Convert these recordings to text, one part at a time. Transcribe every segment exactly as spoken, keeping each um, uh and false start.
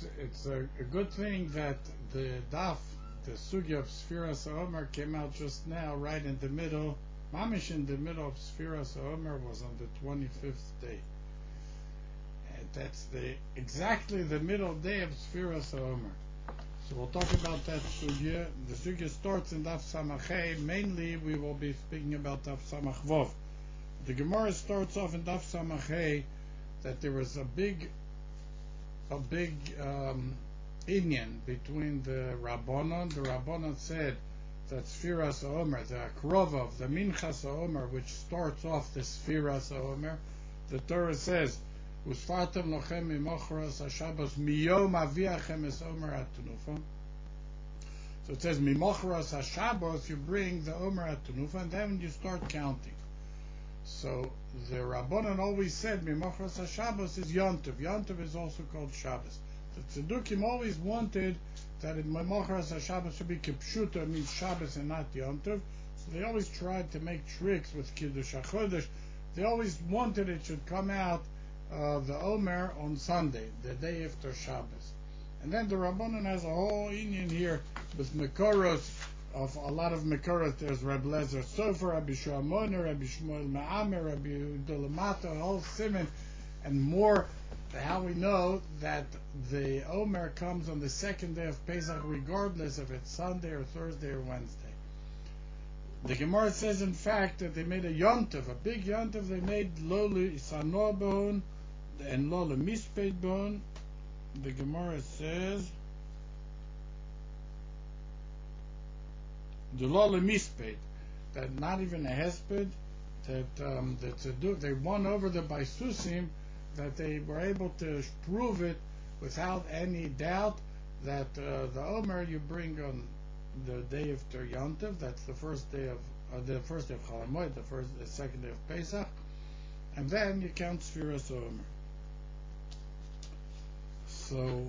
it's it's a, a good thing that the daf, the sugya of Sfiras Omer came out just now, right in the middle. Mamish in the middle of Sfiras Omer was on the twenty-fifth day. And that's the exactly the middle day of Sfiras Omer. So we'll talk about that sugya. The sugya starts in Daf Samachay. Mainly, we will be speaking about Daf Samach Vov. The Gemara starts off in Daf Samachay that there was a big, a big um, inyan between the Rabbanon. The Rabbanon said that Sfiras Omer, the Akrovov, the Minchas Omer, which starts off the Sfiras Omer, the Torah says, Usfartem lochem mimochros hashabos miyom aviachem es Omer hatunufa. So it says mimochros hashabos, you bring the Omer hatunufa, and then you start counting. So the Rabbanan always said mimochros hashabos is Yontiv. Yontiv is also called Shabbos. The Tzedukim always wanted that mimochros hashabos should be kipshuta, means Shabbos and not Yontiv. So they always tried to make tricks with Kiddush HaChodesh. They always wanted it should come out Uh, the Omer on Sunday, the day after Shabbos. And then the Rabbanan has a whole union here with Mekoros, of a lot of Mekoros. There's Rabbi Lezer Sofer, Rabbi Shmuel, Rabbi Shmuel Me'amer, Rabbi Dolamato, whole Simon, and more. How we know that the Omer comes on the second day of Pesach, regardless if it's Sunday or Thursday or Wednesday. The Gemara says, in fact, that they made a yontiv, a big yontiv. They made loli sanor bone and lola misped bone. The Gemara says the lola misped, that not even a hesped, that um, that tzeduk, they won over the baisusim, that they were able to prove it without any doubt that uh, the Omer you bring on the day after Yontiv, that's the first day of uh, the first day of Chol Hamoed, the first, the second day of Pesach, and then you count Sfiras Omer. So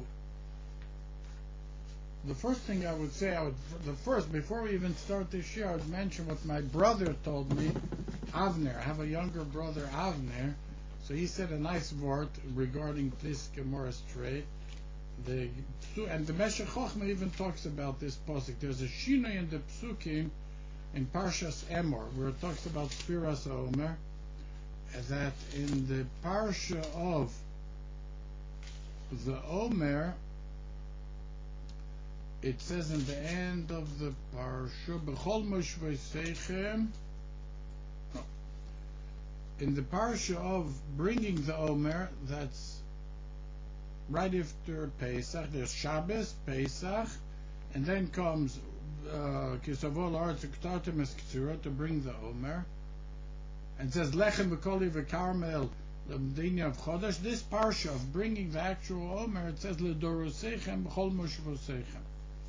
the first thing I would say, I would the first before we even start this year, I would mention what my brother told me, Avner. I have a younger brother, Avner. So he said a nice word regarding this Gemara straight. The and the Meshech Chochmah even talks about this pasuk. There's a shinoi in the psukim in Parshas Emor where it talks about Sfiras Omer, that in the parsha of the Omer, it says in the end of the parsha, B'chol Moshvei Seichem. No, in the parsha of bringing the Omer, that's right after Pesach, there's Shabbos, Pesach, and then comes Kisavol Aretz Uktartem Es Ktsura to bring the Omer, and it says Lechem V'Koli V'Karmel the Medina of Chodesh. This parsha of bringing the actual Omer, it says L'Dorosechem B'Chol Moshvosechem.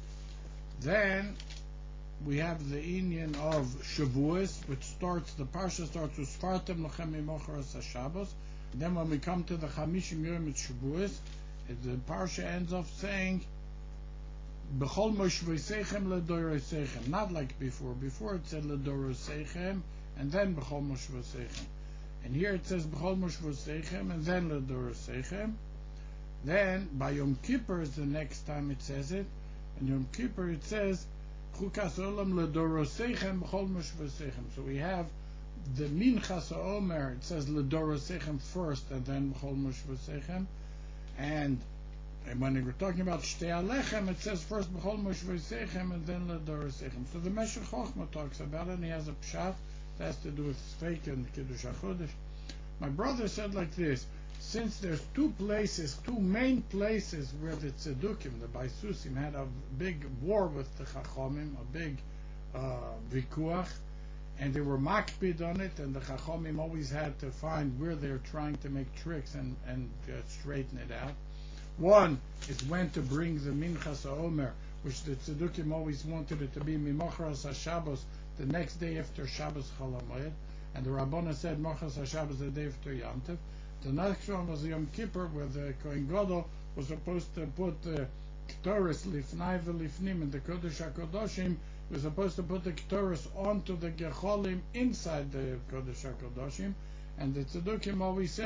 Then we have the inyan of Shavuos, which starts, the parsha starts with Sfartem Lochem Mimochros HaShabbos. Then when we come to the Chamishim Yom at Shavuos, the parsha ends off saying B'chol Moshvosechem L'Dorosechem, not like before. Before it said L'Dorosechem and then B'chol Moshvosechem. And here it says B'chol Moshvosechem and then L'Dorosechem. Then by Yom Kippur is the next time it says it. And Yom Kippur it says Chukas Olam L'Dorosechem B'chol Moshvosechem. So we have the Minchas Omer, it says L'Dorosechem first and then B'chol Moshvosechem. And, and when we're talking about Shtei Alechem, it says first B'chol Moshvosechem and then L'Dorosechem. So the Meshech Chochmah talks about it, and he has a pshat that has to do with Sfeik and Kiddush HaChodesh. My brother said like this: since there's two places, two main places where the Tzedukim, the Baisusim, had a big war with the Chachomim, a big uh, vikuach, and they were makpid on it, and the Chachomim always had to find where they're trying to make tricks and, and uh, straighten it out. One is when to bring the Minchas Omer, which the Tzedukim always wanted it to be Mimochras HaShabbos, the next day after Shabbos Chol Hamoed, and the Rabbana said Mochras HaShabbos the day after Yom Tov. The next one was Yom Kippur, where the Kohen Gadol was supposed to put the Ktoris Lifnai V'Lifnim in the Kodesh HaKodoshim. He was supposed to put the Ktoris onto the Gecholim inside the Kodesh HaKodoshim, and the Tzedukim always said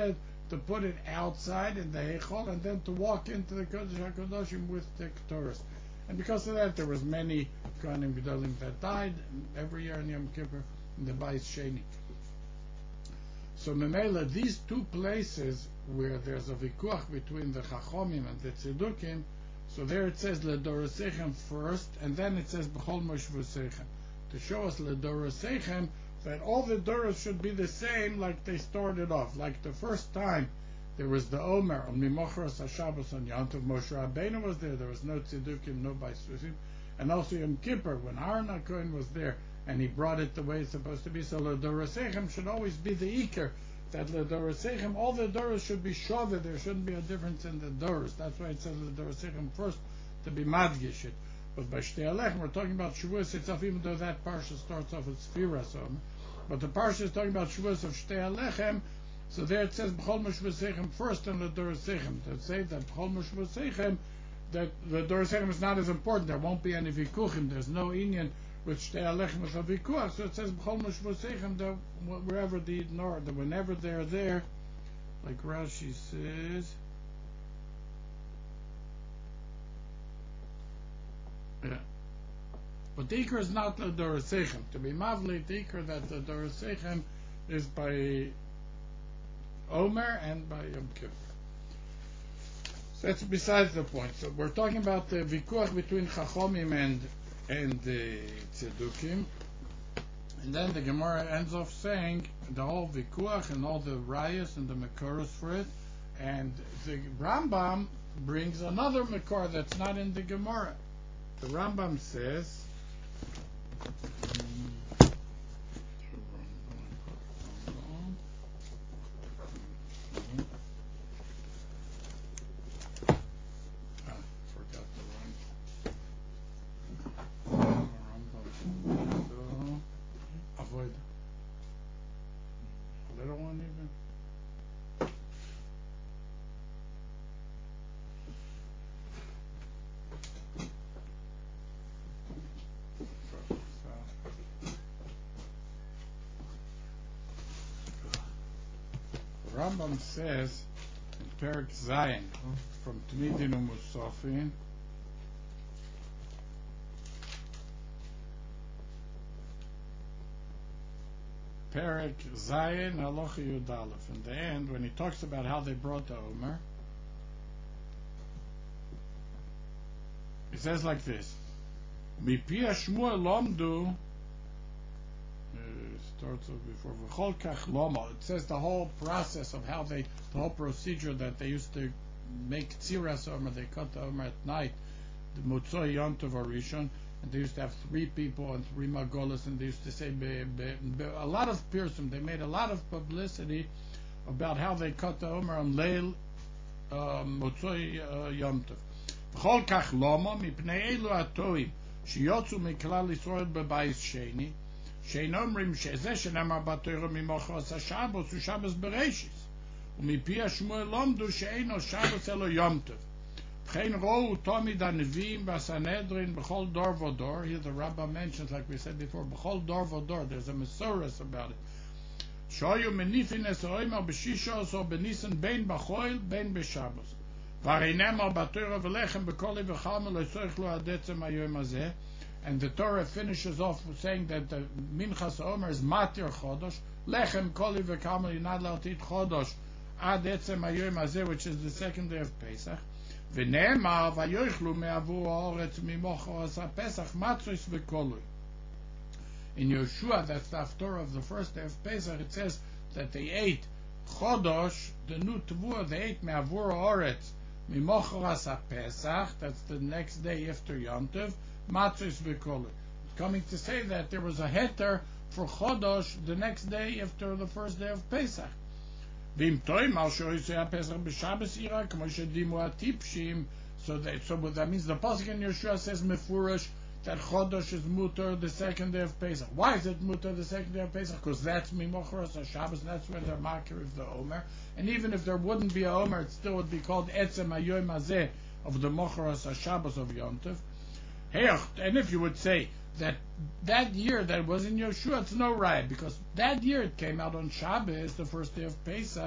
to put it outside in the Heichal and then to walk into the Kodesh HaKadoshim with the Ketores. And because of that, there was many Kohanim Gedolim that died every year in Yom Kippur in the Bais Sheni. So Memela, these two places where there's a vikuach between the Chachomim and the Tzedukim, so there it says Ledorosechem first, and then it says B'chol Moshvosechem, to show us Ledorosechem that all the Doros should be the same like they started off. Like the first time there was the Omer on Mimochros HaShabbos on Yom Tov, Moshe Rabbeinu was there, there was no Tzedukim, no Bais Sheni, and also Yom Kippur when Aaron HaKohen was there and he brought it the way it's supposed to be. So Ledorosechem should always be the Iker, that Ledorosechem, all the Doros should be Shaveh, there shouldn't be a difference in the Doros. That's why it says Ledorosechem first, to be Madgish it. But by Shtei Alechem, we're talking about Shavuos itself, even though that parsha starts off with Sfira, so, but the parsha is talking about Shavuos of Shtei Alechem, so there it says B'chol Moshvosechem first and Ledorosechem. To say that B'chol Moshvosechem, that Ledorosechem is not as important, there won't be any Vikuchim, there's no Inyan with Shtei Alechem with a Vikuach, so it says B'chol Moshvosechem, that wherever the nor, that whenever they're there, like Rashi says, yeah. But the Iker is not the Dorosechem. To be Mavli, the Iker that the Dorosechem is by Omer and by Yom Kippur. So that's besides the point. So we're talking about the Vikuach between Chachomim and and the Tzedukim. And then the Gemara ends off saying the whole Vikuach and all the Rayas and the Mekoros for it. And the Rambam brings another Mekor that's not in the Gemara. The Rambam says, Rambam says in Perek Zayin from Tmidin Umusofin, Perek Zayin Halacha Yud Aleph. In the end, when he talks about how they brought the Omer, he says like this: Mipi Shmuel Lomdu. Starts before V'chol Kach Loma. It says the whole process of how they, the whole procedure that they used to make tziras omer. They cut the omer at night, the Motzoi Yom Tov Rishon, and they used to have three people and three magolas, and they used to say be, be, be, a lot of pirsum. They made a lot of publicity about how they cut the omer on Leil Motzoi Yom Tov. V'chol Kach Loma mipnei elu atoim sheyotzu miklal Yisrael b'bayis sheni. שאין אומרים שזה שנאמר בתורה ממוחרת השבוס הוא שבוס בראשית ומפי השמואל למדו שאינו שבוס אלא יום טוב וכן ראו תמיד הנביאים והסנהדרין בכל דור ודור. Here the Rabbah mentions, like we said before, בכל דור ודור, there's a Masoros about it, שהיו מניפין את האומר בשישוס או בניסן בין בחול בין בשבוס והרי נאמר בתורה ולחם בכל וחלמה לא יצטרכו עד עצם היום הזה. And the Torah finishes off with saying that the Minchas Omer is Matir Chodosh, Lechem Koli V'Kamel, you're not allowed to eat Chodosh, Ad Etzem Hayom Hazeh, which is the second day of Pesach. V'ne'emar Vayochlu me'avu ha'oretz mimochos HaPesach Matzos V'Kolui. In Yeshua, that's the Haftorah of the first day of Pesach, it says that they ate Chodosh, the new Tavua, they ate me'avu ha'oretz mimochos HaPesach, that's the next day after Yom Tov, Matzos V'Kolui, coming to say that there was a heter for Chodosh the next day after the first day of Pesach. V'im toim al shoyisei Pesach b'Shabbos ira k'mo shedimu atipshim. So that so that means the pasuk in Yeshua says mefurash that Chodosh is mutar the second day of Pesach. Why is it mutar the second day of Pesach? Because that's mimochros HaShabbos. That's when they're makir of the Omer. And even if there wouldn't be a Omer, it still would be called etzem hayom hazeh of the mochros HaShabbos of Yom Tov. And if you would say that that year that was in Yeshua, it's no right, because that year it came out on Shabbos, the first day of Pesach,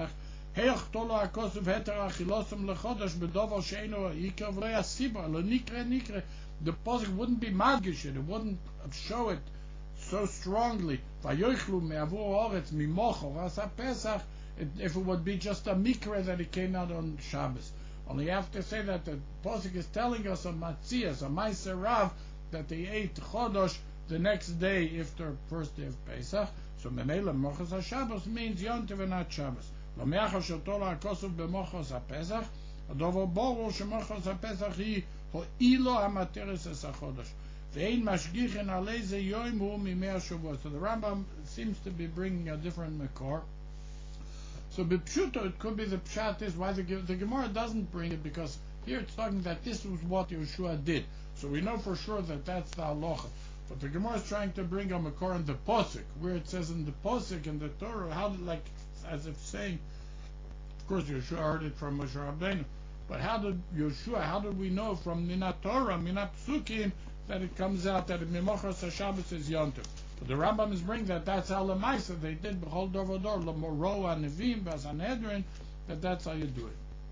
Heich tolo akosov heter achilosum lechodesh bedover sheino ikar v'lo yasiba lo nikre nikre. The posuk wouldn't be magish it, it wouldn't show it so strongly. Vayochlu me'avu oretz mimocho asa Pesach. If it would be just a mikra that it came out on Shabbos. Only you have to say that the posuk is telling us a matzias, a ma'aser rav, that they ate chodosh the next day after first day of Pesach. So memela mochos HaShabbos means yontiv and not Shabbos. Lo me'achar shotolo hakosov b'mochos HaPesach, adovo boru shemochos HaPesach hi ho'ilo hamateres es HaChodosh. Ve'ein mashgichin alei ze yoim hu mimei HaShavua. So the Rambam seems to be bringing a different makor. So b'pshuto, it could be the pshat is why the, the Gemara doesn't bring it, because here it's talking that this was what Yeshua did. So we know for sure that that's the halacha. But the Gemara is trying to bring a makor in the posuk, where it says in the posuk in the Torah, how did, like as if saying, of course Yeshua heard it from Moshe Rabbeinu, but how did Yeshua? How did we know from Minat Torah, Minat Psukim, that it comes out that Mimochos HaShabbos is Yontiv? But the Rambam is bringing that that's how Lemaisa they did B'chol Dor V'Dor L'Moro Anevim B'Sanhedrin, that that's how you do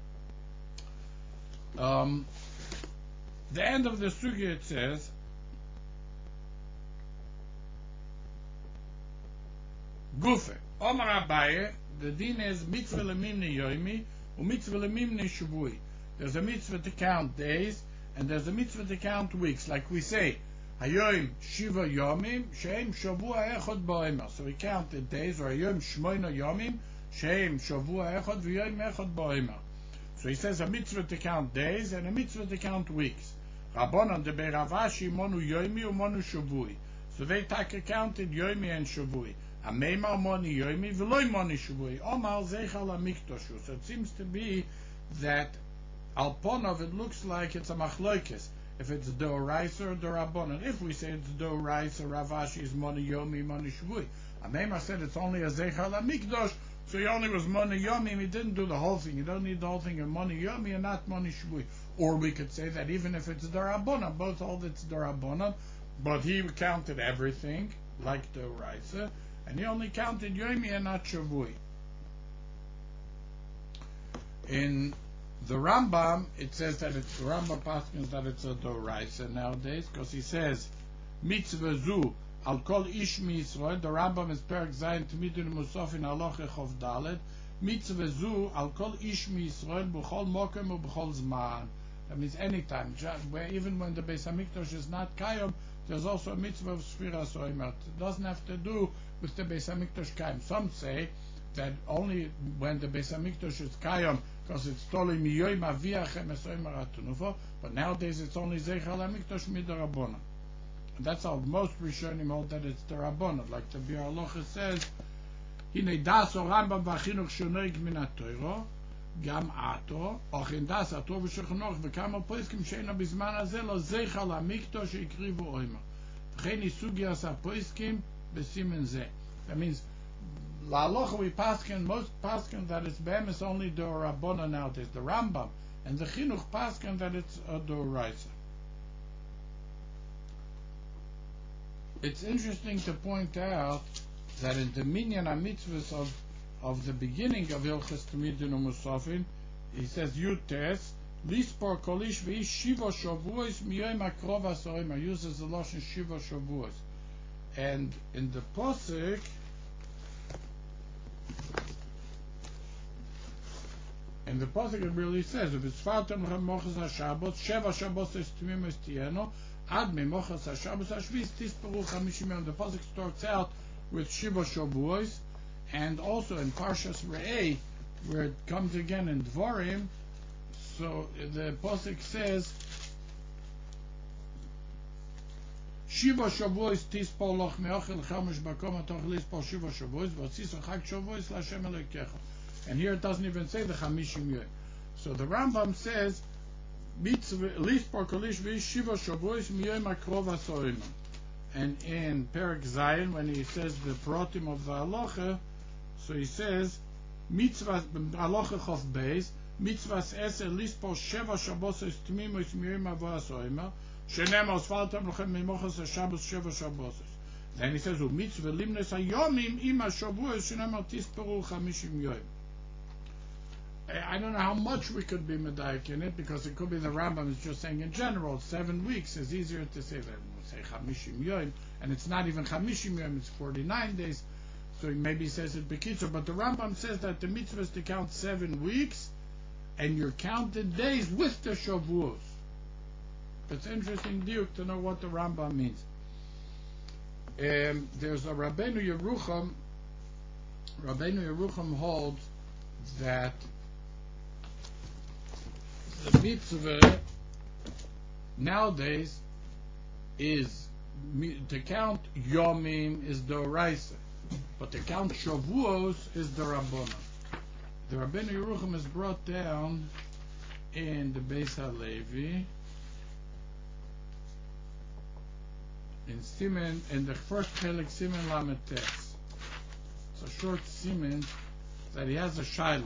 it. Um, the end of the sugya it says. Gufe, Omar Abaye, the din is mitzvah lemimni yoimi, u mitzvah lemimni shavui. There's a mitzvah to count days, and there's a mitzvah to count weeks. Like we say, hayoim shiva yomim, sheim shavua echod ba'omer. So we count the days, or hayoim shmoina yomim, sheim shavua echod v'yoim echod ba'omer. So he says a mitzvah to count days, and a mitzvah to count weeks. Rabbanan de Beravashi monu yoimi u monu shavui. So they take counted yoimi and shavui. So it seems to be that al ponov it looks like it's a machloikis. If it's doraisa or dorabonon. If we say it's doraisa, Ravashi is moni yomi, moni shvui. Amema said it's only a zeichal amikdosh, so he only was moni yomi and he didn't do the whole thing. You don't need the whole thing of moni yomi and not moni shvui. Or we could say that even if it's dorabonon, both hold it's dorabonon, but he counted everything like doraisa. And he only counted Yomi and not Shavui. In the Rambam, it says that it's the Rambam paskins that it's a doraisa nowadays, because he says mitzvah zu al kol ish mi Yisrael. The Rambam is perak zayin t'midin musafin halacha chov dalet. Mitzvah zu al kol ish mi Yisrael b'chol mokem u b'chol zman. That means anytime, where even when the Beis Hamikdash is not kayom, there's also a mitzvah of Sfiras Oimer. It doesn't have to do with the Beis Hamikdash Kayom. Some say that only when the Beis Hamikdash is Kayom, because it's totally miyoim aviachem es Oimer atunufo, but nowadays it's only Zeichal Hamikdash midarabona. And that's how most Rishonim hold that it's the Rabbanah. Like the Bir Halacha says, Hine das o Rambam v'achinuch shonoig min ha-Torah, gam ato, och in das ato v'shechnoch v'kama poiskim sheina bizman hazeh lo Zeichal Hamikdash ikrivu Oimer. V'chein isugias ha-poiskim b'simen zeh. That means, la halacha we paskin, most paskin that it's be'emes only the Rabbana nowadays, the Rambam, and the Chinuch paskin that it's a doraisa. It's interesting to point out that in the minyan ha-mitzvahs of of the beginning of Hilchos Tamidin u'Musafin, he says Yutes lispor kolish v'ish shiva shavuos miyoyim hakrov hasorim. He uses the lashon shiva shavuos. And in the posuk, in the posuk it really says, if it's fartem mochas haShabbos, sheva Shabbos es tmimos tieno, ad me mochas haShabbos hashvis tisperu chamishim yom. The posuk starts out with shiva shavuos, and also in Parshas Re'eh, where it comes again in Dvorim. So the posuk says, Shiva Shavuos tispol loch me'ochel chamesh bakom atoch lispol Shiva Shavuos v'otziso chag Shavuos la'Hashem Elokecha. And here it doesn't even say the chamishim yom. So the Rambam says mitzvah lispol kolish v'ish Shiva Shavuos miyoyim hakrov hasorim. And in Perek Zayin, when he says the protim of the halacha, so he says mitzvah halacha chof beis mitzvahs eser lispol sheva Shabbos es tmimos miyoyim havo hasorim. Then he says, mitzvah limnes hayomim ima shavuos shenemar tisperu chamishim yoyim. I don't know how much we could be medayik in it, because it could be the Rambam is just saying in general, seven weeks is easier to say than we'll say chamishim yom, and it's not even chamishim yom, it's forty-nine days, so he maybe says it bekitzer, but the Rambam says that the mitzvah is to count seven weeks, and you're counted days with the Shavuos. It's interesting diuk to know what the Rambam means. Um, there's a Rabbeinu Yerucham, Rabbeinu Yerucham holds that the mitzvah nowadays is to count yomim is the oraisa, but to count shavuos is the rabbanon. The Rabbeinu Yerucham is brought down in the Beis HaLevi in Simen, in the first chelik Simen Lametes. It's a short Simen that he has a shaila.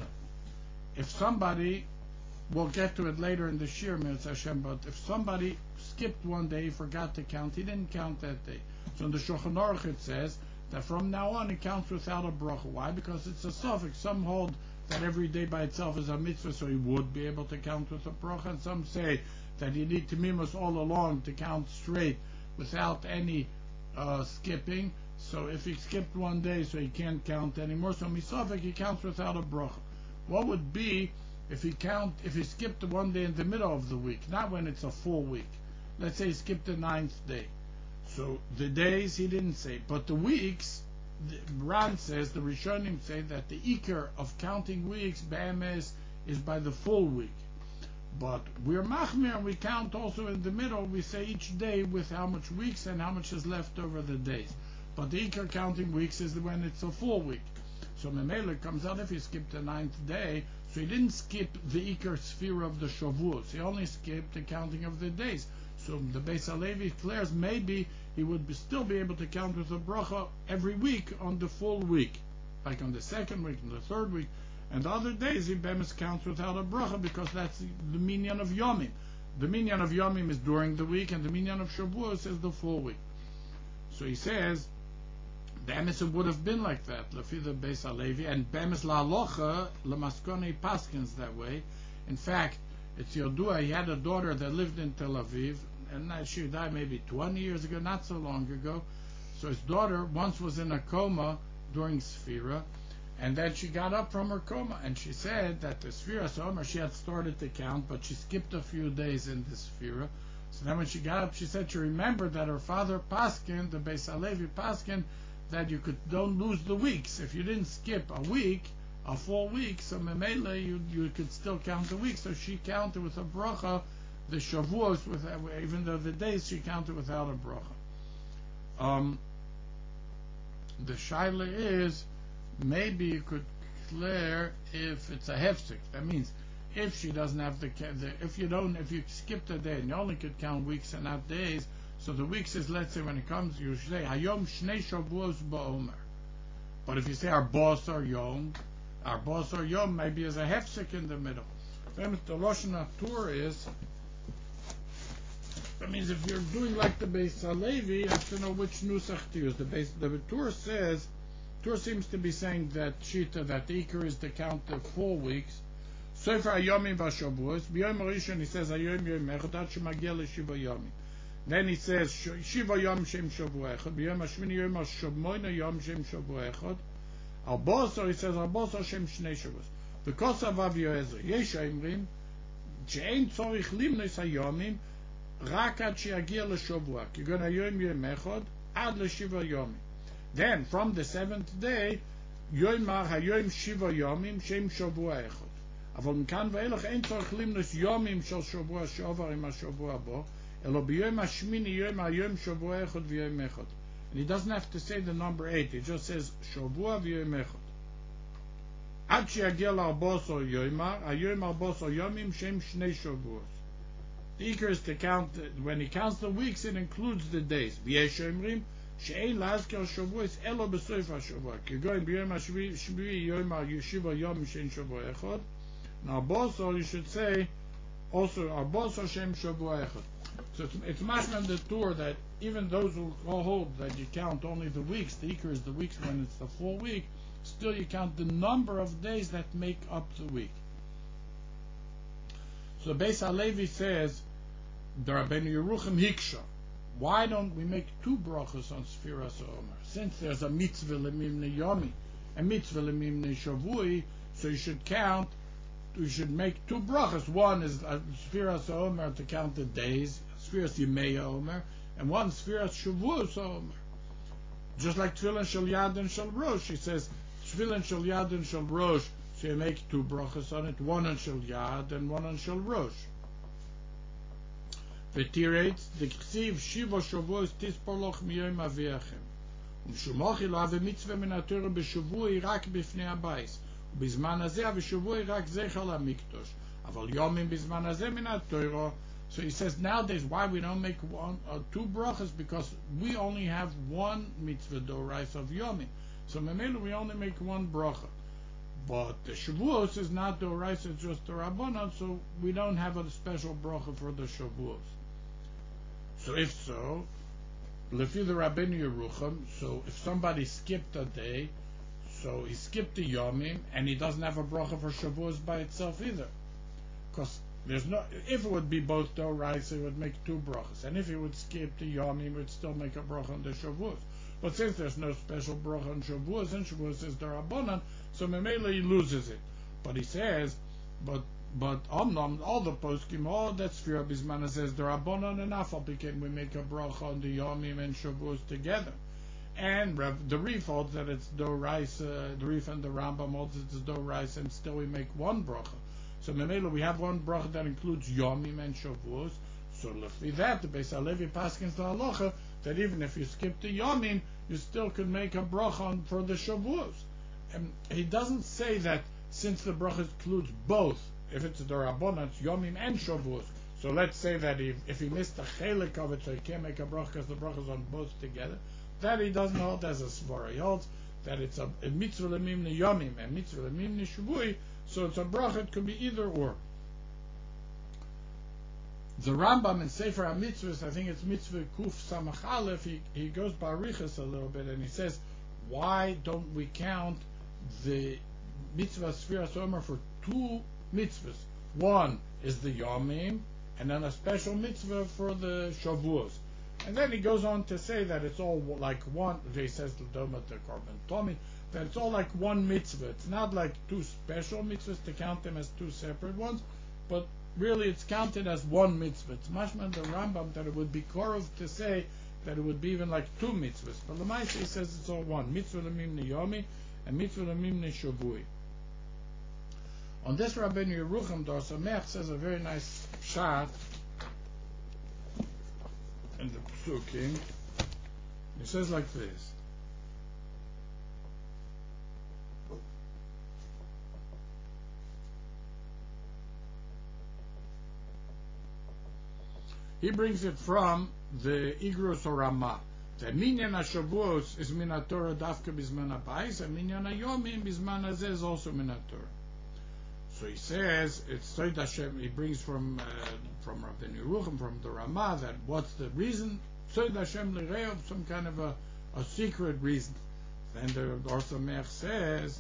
If somebody, we'll get to it later in the Shir Mirz Hashem, but if somebody skipped one day, he forgot to count, he didn't count that day. So in the Shulchan Aruch it says that from now on it counts without a bracha. Why? Because it's a suffix. Some hold that every day by itself is a mitzvah, so he would be able to count with a bracha, and some say that you need to mimos all along to count straight without any uh, skipping. So if he skipped one day, so he can't count anymore. So misafik, he counts without a bracha. What would be if he count if he skipped one day in the middle of the week, not when it's a full week? Let's say he skipped the ninth day. So the days he didn't say, but the weeks, the, Ran says, the Rishonim say that the ikar of counting weeks, be'emes, is by the full week. But we're machmir, we count also in the middle, we say each day with how much weeks and how much is left over the days. But the ikar counting weeks is when it's a full week. So Memele comes out if he skipped the ninth day, so he didn't skip the ikar sphere of the Shavuos, he only skipped the counting of the days. So the Beis HaLevi declares maybe he would be still be able to count with a bracha every week on the full week, like on the second week and the third week, and the other days he bemis counts without a bracha, because that's the, the minyan of Yomim. The minyan of Yomim is during the week, and the minyan of Shavuos is the full week. So he says bemis it would have been like that, lefi the Beis HaLevi, and bemis la'alocha lemaskone paskins that way. In fact, it's Yodua, he had a daughter that lived in Tel Aviv, and she died maybe twenty years ago, not so long ago. So his daughter once was in a coma during Sfira, and then she got up from her coma, and she said that the Sfira Somer, she had started to count, but she skipped a few days in the Sfira. So then when she got up, she said she remembered that her father Paskin, the Beis HaLevi Paskin, that you could don't lose the weeks. If you didn't skip a week, a full week, so memele you you could still count the weeks. So she counted with a bracha the Shavuos, with even though the days she counted without a bracha. Um, the shaila is maybe you could clear if it's a hefsek. That means if she doesn't have the, the if you don't if you skipped a day and you only could count weeks and not days. So the weeks is, let's say when it comes, you say Hayom Shnei Shavuos Ba'omer. But if you say our boss or Yom, our boss or Yom maybe is a hefsek in the middle. Then the Lashon HaTur is, that means if you're doing like the Beis HaLevi, you have to know which nusach to use. The Beis, the Tur says, Tur seems to be saying that Shita, that the Iker is to count the full weeks. Sefer Hayomim Vashavuos, B'yom Rishon he says Hayom Yom Echad Ad Shemagia L'Shiva Yomim. Then he says Shiva Yom Shem Shavu Echad, B'yom Hashmini Yom HaShamoyna Yom Shem Shavu Echad. Al Boso he says Al Boso Shem Shnei Shavuos. Because of Av Yoezer, Yesh Omrim She'ein Tzorich Limnos Hayomim Rak Ad Sheyagia L'Shavua, Kigon Hayom Yom Echad Ad L'Shiva Yomim. Then from the seventh day, Yomar Hayom Shiva Yomim Shem Shavu Echad. אבל מכאן ואילך אין צורך למנוס יומים של שבוע שעבר עם השבוע הבא, אלא ביום השמיני יום היום שבוע אחד ויום אחד. And he doesn't have to say the number eight, he just says שבוע ויום אחד. עד שיגיע לארבע עשר יומר, היום ארבע עשר יומים שהם שני שבועות. The Iker is to count, when he counts the weeks, it includes the days. ויש אומרים שאין להזכיר שבועות אלא בסוף השבוע, כגון ביום השביעי יומר שבע יום שהם שבוע אחד. Now, Boso, you should say also, Boso Shem Shavua Echad. So it's, it's mashman the Tur that even those who hold that you count only the weeks, the Iker is the weeks when it's the full week, still you count the number of days that make up the week. So Beis Halevi says, the Rabbeinu Yerucham Hiksha. Why don't we make two brachas on Sfiras Omer? Since there's a mitzvah lemimne yomi, a mitzvah lemimne shavui, so you should count, you should make two brachas. One is uh, Sfiras Omer to count the days, Sfiras Yimei Omer, and one Sfiras Shavuos Omer. Just like Tefillin Shel Yad and Shel Rosh, he says Tefillin Shel Yad and Shel Rosh, so you make two brachas on it, one on Shel Yad and one on Shel Rosh. ותירץ, דכתיב שיבו שבוע תספור לך מיום אביכם. ומשומוכי לא אבי מצווה מן התורה בשבוע רק בפני הבייס. ובזמן הזה בשבוע רק זכר למקדוש. אבל יומים בזמן הזה מן התורה. So he says nowadays why we don't make one or two brachas, because we only have one mitzvah dorais of yomim. So memela we only make one bracha. But the Shavuos is not dorais, it's just the Rabbanan, so we don't have a special bracha for the Shavuos. So if so, lefi the Rabbeinu Yerucham, so if somebody skipped a day, so he skipped the Yomim, and he doesn't have a bracha for Shavuos by itself either. Because there's no, if it would be both dorais, it would make two brachas. And if he would skip the Yomim, it would still make a bracha on the Shavuos. But since there's no special bracha on Shavuos, and Shavuos is the Rabbanan, so Memela he loses it. But he says, but But Omnam, all the poskim, all that Sfira Bismana says the Rabbanon and Afal became we make a bracha on the Yomim and Shavuos together. And the Rif holds that it's do rice, uh, the Rif and the Rambam holds it's do rice, and still we make one bracha. So Memela we have one bracha that includes Yomim and Shavuos. So lefi that the Beis Halevi paskins the halacha that even if you skip the Yomim, you still can make a bracha on, for the Shavuos. And he doesn't say that since the bracha includes both. If it's the Rabbanan, it's Yomim and Shavuos. So let's say that if, if he missed a chelik of it, so he can't make a bracha because the bracha is on both together, that he doesn't hold as a svara. He holds that it's a, a mitzvah lemimne Yomim and mitzvah lemimne Shavui, so it's a bracha, it could be either or. The Rambam in Sefer HaMitzvahs, I think it's Mitzvah Kuf Samach Aleph, he, he goes barichas a little bit and he says, why don't we count the mitzvah Sfiras Omer for two mitzvahs? One is the Yomim, and then a special mitzvah for the Shavuos. And then he goes on to say that it's all like one, he says to Doma to Korban Tomi, that it's all like one mitzvah. It's not like two special mitzvahs to count them as two separate ones, but really it's counted as one mitzvah. It's mashman the Rambam that it would be korov to say that it would be even like two mitzvahs. But Lamaisa he says it's all one. Mitzvah lemimne Yomi and mitzvah lemimne Shavui. On this, Rabbeinu Yerucham Dor Samech says a very nice pshat in the Psukim. He says like this. He brings it from the Igros or Ramah. The Minyan HaShavuos is min HaTorah dafka bizman habayis, and Minyan HaYomim bizman hazeh is also min HaTorah. So he says it's Soid Hashem. He brings from uh, from Rabbeinu Yerucham, from the Ramah, that what's the reason? Soid Hashem l'reov, some kind of a, a secret reason. Then the Or Sameach says,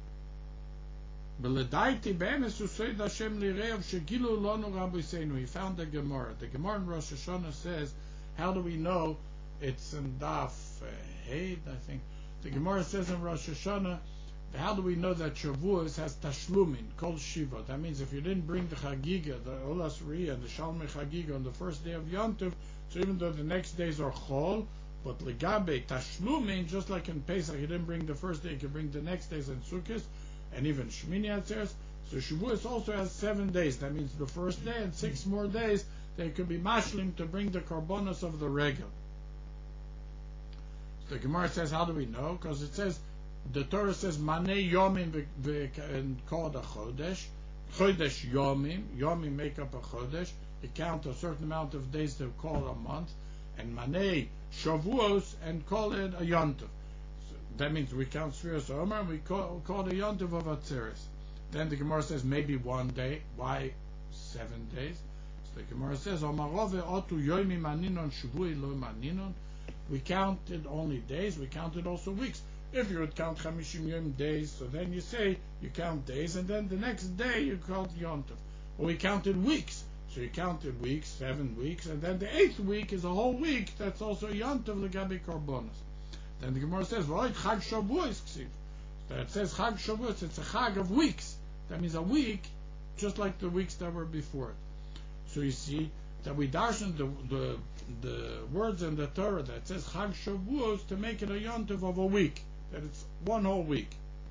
"Beledaiti be'emes Soid Hashem l'reov shegilu lonu Rabbeinu." He found the Gemara. The Gemara in Rosh Hashanah says, how do we know it's in Daf uh, Heid? I think the Gemara says in Rosh Hashanah, how do we know that Shavuos has Tashlumin, called Shiva? That means if you didn't bring the Chagiga, the Olas Riyah, the Shalmei Chagiga on the first day of Yom Tov, so even though the next days are Chol, but Legabe Tashlumin, just like in Pesach, you didn't bring the first day, you can bring the next days in Sukkot, and even Shmini Atzeres. So Shavuos also has seven days. That means the first day and six more days, they could be mashlim to bring the Karbonos of the Regel. So the Gemara says, how do we know? Because it says, the Torah says, Manei Yomim and called a Chodesh. Chodesh Yomim. Yomim make up a Chodesh. You count a certain amount of days to call a month. And Manei Shavuos and call it a Yontiv. So that means we count Sfiras Omer and we call, call it a Yontiv of Atzeres. Then the Gemara says maybe one day. Why seven days? So the Gemara says, Omarove Otu Yoimim Maninon Shavui Lo Maninon. We counted only days, we counted also weeks. If you would count Chamishim Yom days, so then you say you count days, and then the next day you count Yom Tov. Well, we counted weeks. So you counted weeks, seven weeks, and then the eighth week is a whole week. That's also Yontiv Legabi Korbanos. Then the Gemara says, "V'oid Chag Shavuos ksiv." So it says Chag Shavuos. It's a Chag of weeks. That means a week, just like the weeks that were before it. So you see that we darshan the the the words in the Torah that says Chag Shavuos to make it a Yontiv of a week. That it's one whole week.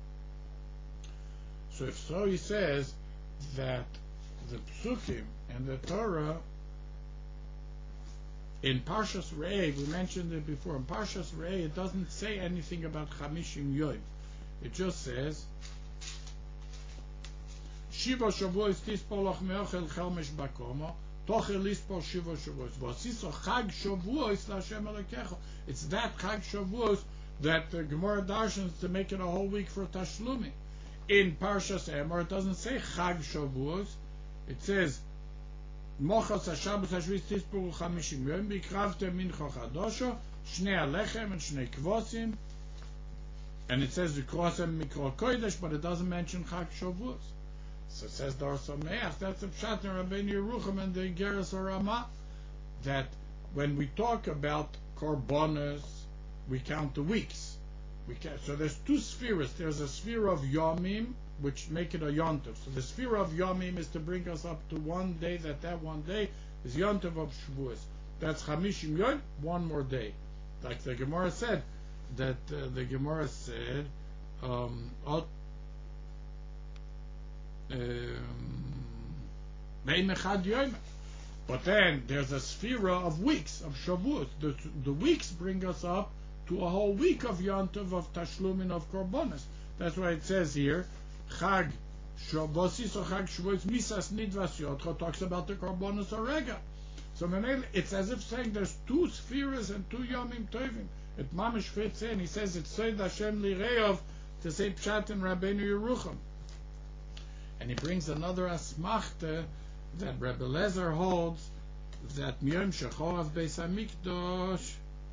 So if so, he says that the Psukim and the Torah in Parshas Re'eh, we mentioned it before, in Parshas Re'eh it doesn't say anything about Chamishim Yom. It just says Shiva Shavuos Tispolach Meochel Chelmesh Bakomo Tochel Lispol Shiva Shavuos V'asiso Chag Shavuos L'Hashem Elokecho. It's that Chag Shavuos that the Gemara darshans to make it a whole week for Tashlumi. In Parshas Emor it doesn't say Chag Shavuos. It says Mochas HaShabbos HaShvius Tispuru Chamishim Yom Bikravte Mincha Chadosho Shnei Alechem and Shnei Kvosim, and it says Vikrosem Mikro Kodesh, but it doesn't mention Chag Shavuos. So it says Dor Sameach. That's the Pshat in Rabbeinu Yerucham and the Geras Orama, that when we talk about Korbanos, we count the weeks. We count, so there's two spheres. There's a sphere of Yomim, which make it a Yontiv. So the sphere of Yomim is to bring us up to one day, that that one day is Yontiv of Shavuos. That's Chamishim Yom, one more day. Like the Gemara said, that uh, the Gemara said, um, um, but then there's a sphere of weeks, of Shavuos. The, the weeks bring us up to a whole week of Yontiv, of Tashlumin, of Korbanos. That's why it says here, Chag Shavuos or Chag Shavuos Misas Nidvas Yotcha talks about the Korbanos Orega. So it's as if saying there's two spheres and two Yomim Tovim. It mamish fits in. He says it's Seid Hashem Lireov to say Pshat in Rabbeinu Yerucham. And he brings another asmachta that Rebbe Lezer holds that Miyom Shechorav Beis Hamikdosh.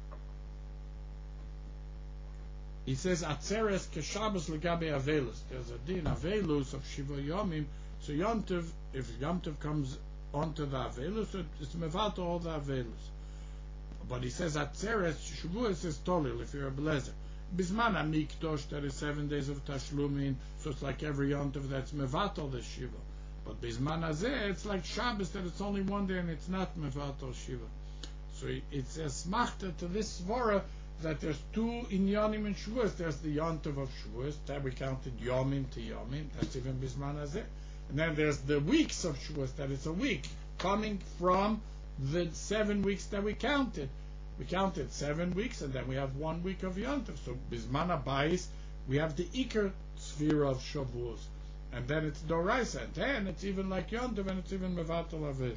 He says Atzeres Keshabbos Legabe Avelus. There's a din Avelus of Shiva Yomim. So Yontiv, if Yontiv comes onto the Avelus, it's mevato all the Avelus. But he says Atzeres Shavuos is Tolil if you're a Blazer. Bisman Hamikdosh, there is seven days of Tashlumin, so it's like every Yontiv that's mevato the Shiva. But Bisman Hazeh, it's like Shabbos that it's only one day and it's not mevato Shiva. So it says Machta to this Svara that there's two Inyanim in Shavuos. There's the Yontiv of Shavuos that we counted Yomim to Yomim. That's even Bisman Hazeh. And then there's the weeks of Shavuos, that it's a week coming from the seven weeks that we counted. We counted seven weeks, and then we have one week of Yontiv. So Bisman Habayis, we have the Iker sphere of Shavuos, and then it's Doraisa, and then it's even like Yontiv, and it's even Mevatel Avelus.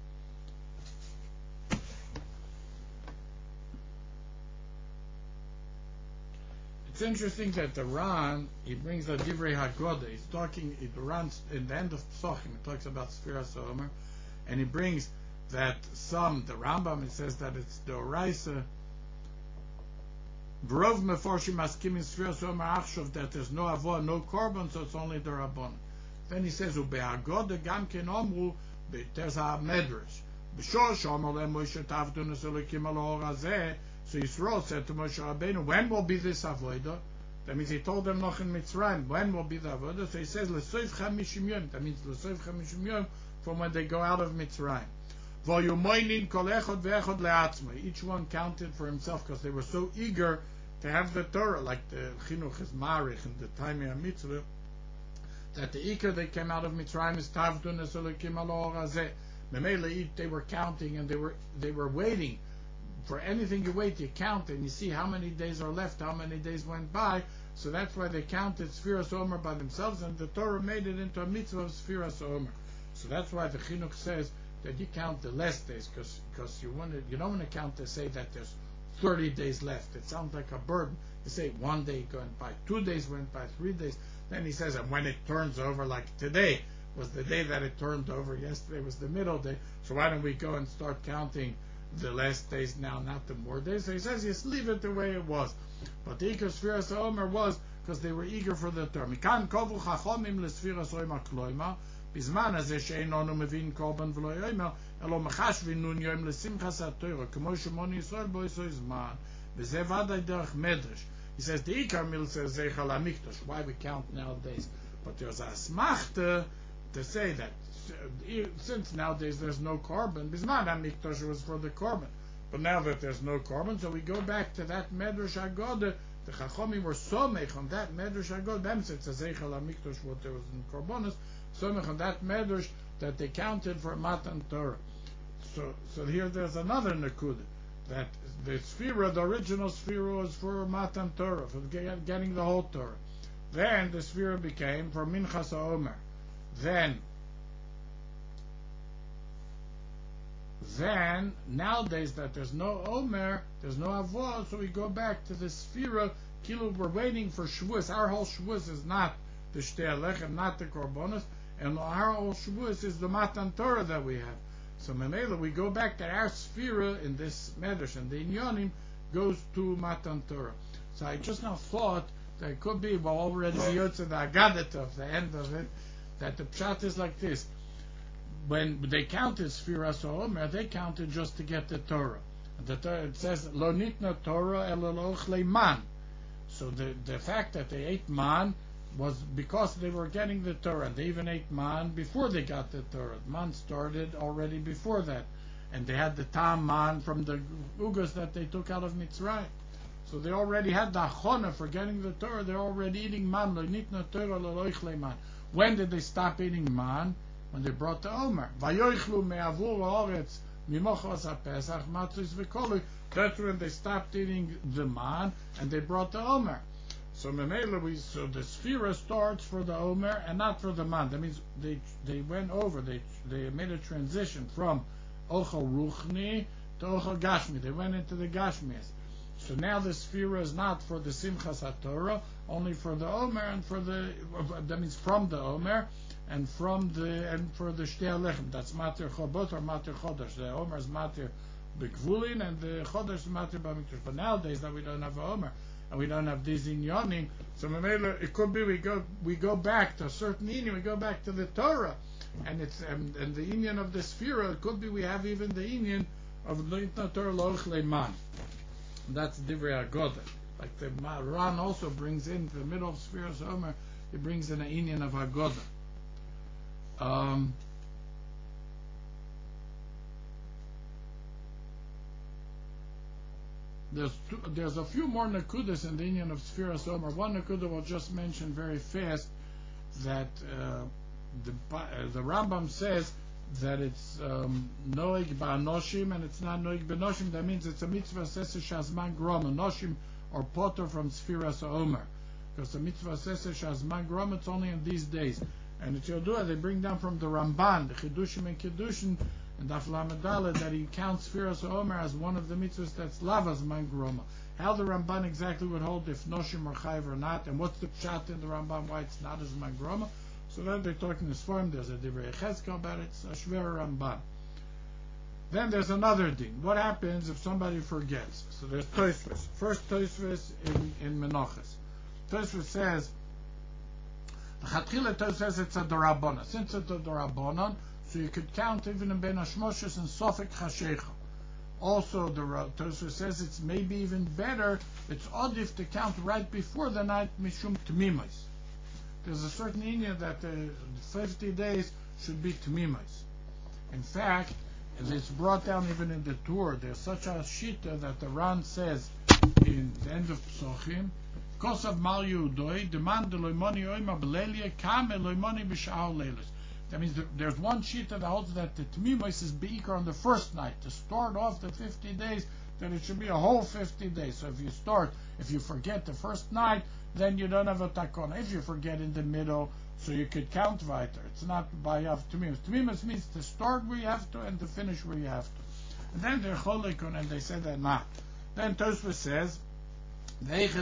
It's interesting that the Ran, he brings the Divrei Haggadah. He's talking, the Ran, in the end of Psachim, he talks about Sfiras HaOmer, and he brings that some, the Rambam, it says that it's the Oraisa, Vrov Meforshim Askim in Sfiras HaOmer Achshav, that there's no Avoah, no Korban, so it's only the Rabbon. Then he says, Ube Haggadah Gam Ken Omru, there's a Medrash. B'shor Shomer Le Moshe Tavdun Eselikim Al Or Hazeh. So Yisrael said to Moshe Rabbeinu, when will be this avodah? That means he told them noch in Mitzrayim, when will be the avodah? So he says, L'soif chamishim yom. That means L'soif chamishim yom, from when they go out of Mitzrayim. V'yomoinin kol echad ve'echad le'atzmai. Each one counted for himself because they were so eager to have the Torah, like the Chinuch is Marich in the time of Mitzvah, that the Iker they came out of Mitzrayim is Tavdun Eselikim Al Or Hazeh. Memele, they were counting and they were they were waiting. For anything you wait, you count and you see how many days are left, how many days went by. So that's why they counted Sfiras Omer by themselves, and the Torah made it into a mitzvah of Sfiras Omer. So that's why the Chinuch says that you count the less days, because because you want to, you don't want to count to say that there's thirty days left. It sounds like a burden. You say one day went by, two days went by, three days. Then he says, and when it turns over, like today was the day that it turned over, yesterday was the middle day. So why don't we go and start counting the last days now, not the more days? So he says, just leave it the way it was. But the Iker Sfiras HaOmer was because they were eager for the Torah. Mikan kovu chachomim leSfiras HaOmer kloima בזמן הזה שאיננו מבין קורבן ולא יאמר, אלא מחשבים נון יום לשמחת התורה, כמו שמוני ישראל בו יסוי זמן, וזה ודאי דרך מדרש. He says the Ikar Mil says Zeichel HaMikdash, why we count nowadays. But there's a smachta to say that since nowadays there's no korban, Bisman HaMikdash was for the korban. But now that there's no korban, so we go back to that Medrash Agoda. The Chachomim were somech on that Medrash Agoda. Them said Zeichel HaMikdash, what there was in korbanos, somech on that Medrash that they counted for Matan Torah. So, so here there's another Nakuda. That the Sphira, the original Sphira, was for Matan Torah, for getting the whole Torah. Then the Sphira became for Minchas HaOmer. Then, then nowadays that there's no Omer, there's no Avot, so we go back to the Sphira. Kilu, we're waiting for Shavuos. Our whole Shavuos is not the Shtei Alechem, not the Korbanos, and our whole Shavuos is the Matan Torah that we have. So Memela, we go back to our Sphira in this Medrash, and the Inyanim goes to Matan Torah. So I just now thought that it could be, well, already the Yotze, the Agadat of the end of it, that the Pshat is like this. When they counted Sphira Sohomer, they counted just to get the Torah. The Torah, it says, Lo nitna Torah elo lo ochlei man. So the, the fact that they ate man was because they were getting the Torah. They even ate man before they got the Torah. Man started already before that. And they had the tam man from the ugas that they took out of Mitzrayim. So they already had the achona for getting the Torah. They're already eating man. When did they stop eating man? When they brought the Omer. That's when they stopped eating the man and they brought the Omer. So Memela, we so the Sphira starts for the Omer and not for the man. That means they they went over, they they made a transition from Ochel Ruchni to Ochel Gashmi. They went into the Gashmis. So now the Sphira is not for the Simchas HaTorah, only for the Omer and for the that means from the Omer and from the and for the Shtei Alechem. That's Matir Chobot or Matir Chodesh. The Omer is Matir B'Gvulin and the Chodesh is Matir B'Mikdash. But nowadays that we don't have a Omer. And we don't have these inyanim, so it could be we go we go back to a certain inyan, we go back to the Torah, and it's and, and the inyan of the Sphira. It could be we have even the inyan of Loitna Torah Loch Leiman. That's Divrei Agoda. Like the Ran also brings in the middle of Sphira's Omer, he brings in an inyan of Agoda. Um, There's two, there's a few more nakudas in the Inyan of Sfiras Omer. One nakuda we'll just mention very fast, that uh, the uh, the Rambam says that it's um, noig ba'anoshim and it's not noig ba'noshim. That means it's a mitzvah says shazman grom. Anoshim or potter from Sfiras Omer, because the mitzvah says shazman grom. It's only in these days. And it's Yodua, they bring down from the Ramban, the Chidushim and Kiddushin, and Daf Lamed Daled, that he counts Sfiras Omer as one of the mitzvahs that's lavas man groma. How the Ramban exactly would hold if Noshim or Chayiv or not, and what's the pshat in the Ramban why it's not as man groma. So then they're talking this form. There's a Divrei Cheskel about it. It's a Shver Ramban. Then there's another thing. What happens if somebody forgets? So there's Tosfos. First Tosfos in in Menachos. Tosfos says. The Chatchila Tosfos says it's a Dorabona. Since it's a Dorabona, so you could count even in Ben Hashmoshes and Sofik Chashecha. Also, the Tosfos says it's maybe even better. It's odif to count right before the night Mishum Tmimos. There's a certain inyan that the fifty days should be Tmimos. In fact, it's brought down even in the Torah. There's such a shita that the Ran says in the end of Psochim. Kosav mal Yehudoi demand the loimoni oima belelia kam loimoni b'sha'al leilos. That means there's one sheet that holds that the Tmimos is beikar on the first night to start off the fifty days. That it should be a whole fifty days. So if you start, if you forget the first night, then you don't have a takona. If you forget in the middle, so you could count weiter. It's not by of Tmimos. Tmimos means to start where you have to and to finish where you have to. And then they're cholikun and they say that not. Then Tosfos says. If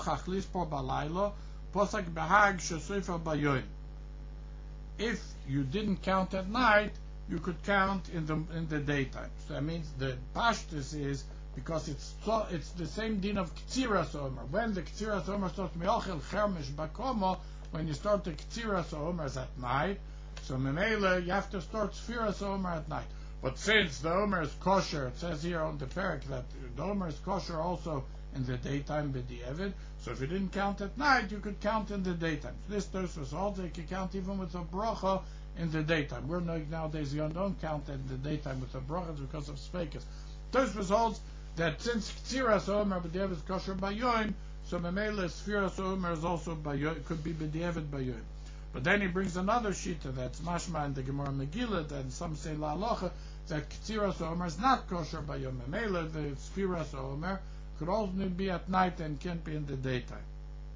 you didn't count at night, you could count in the in the daytime. So that means the pashtus is because it's so, it's the same din of Ktsiras Omer. When the Ktsiras Omer starts me'ochel chermesh bakomo, when you start the Ktsiras Omer at night, So Memela, you have to start Sfiras Omer at night. But since the Omer is kosher, it says here on the parak that the Omer is kosher also in the daytime b'di'evid. So if you didn't count at night, you could count in the daytime. This Tosfos also you can count even with a bracha in the daytime. We're knowing nowadays you don't count in the daytime with a bracha because of Sveikas. Tosfos holds that since Ktziras Omer b'di'evid is kosher by Yom, so Memela Sfiras Omer is also by Yom, could be b'di'evid by Yom. But then he brings another shita that's mashma in the Gemara Megillah, and some say la halacha that Ktziras Omer is not kosher by Yom Memela. The Sfiras Omer could only be at night and can't be in the daytime.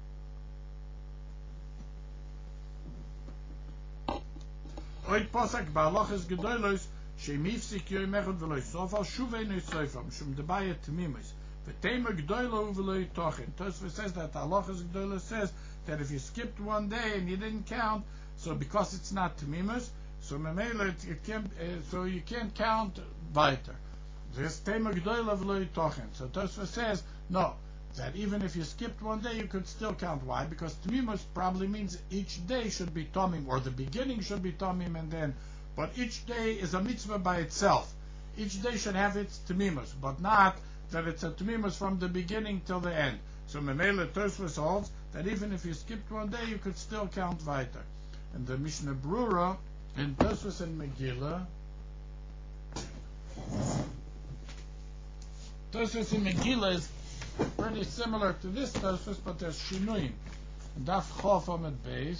Oit posek ba'halachas gedolos she'mifsik yom echad v'lo yisofal shuvei no yisofal mishum debaya temimis v'tema gedolos v'lo yitochin. Tosfos says that halachas gedolos says that if you skipped one day and you didn't count, so because it's not temimis, so memela it, it can't, uh, so you can't count weiter. This tema gedolos v'lo yitochin. So Tosfos says no, that even if you skipped one day, you could still count. Why? Because temimus probably means each day should be tomim, or the beginning should be tomim, and then. But each day is a mitzvah by itself. Each day should have its temimus, but not that it's a temimus from the beginning till the end. So Memela Tosfos holds that even if you skipped one day, you could still count weiter. And the Mishnah Brura in Tosfos and Megillah, Tosfos and Megillah is pretty similar to this Tosfos, but there's Shinuim. Daf Chof Amud Beis.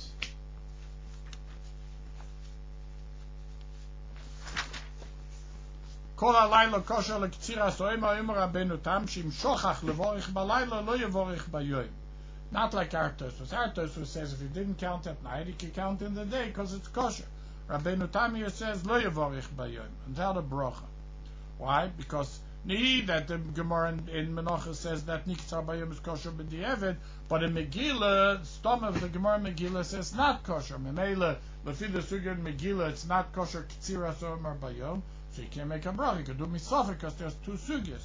Kol halayla kosher lektsiras oima omer Rabbeinu Tam shim shochach levorich balayla lo yevorich bayom. Not like our Tosfos. Our Tosfos says if you didn't count at night, you can count in the day because it's kosher. Rabbeinu Tam here says lo yevorich bayom, without a bracha. Why? Because Ni that the Gemara in, in Menachos says that Niktzar Bayom is kosher b'di'evid, but in Megillah, stom of the Gemara Megillah says not kosher. Memela, lefi the sugya in Megillah, it's not kosher Ktziras Omer Bayom, so you can't make a bracha. You can do misafek because there's two sugyas.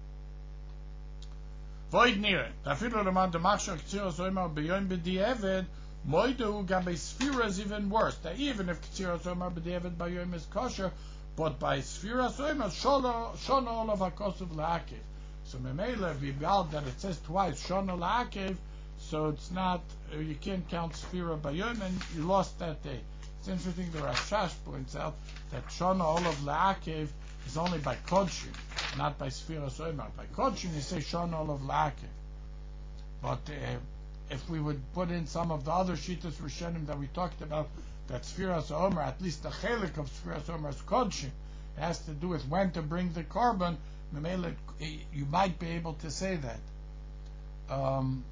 Void nire, afilu leman demachshar Ktziras Omer Bayom b'di'evid, moidu gabe sfira is even worse. That even if Ktziras Omer b'di'evid Bayom is kosher, but by Sfiras Omer, Shona Olav HaKosuv La'akev. So Memela, we held that it says twice, Shona La'akev, so it's not, uh, you can't count Sfira Bayom, and you lost that day. It's interesting, the Rashash points out that Shona Olav La'akev is only by Kodshim, not by Sfiras Omer. By Kodshim, you say Shona Olav La'akev. But uh, if we would put in some of the other Shitas Rishonim that we talked about, that Sfiras Omer, at least the chelik of Sfiras Omer is Kodshim. It has to do with when to bring the korban. Memela, you might be able to say that. Um,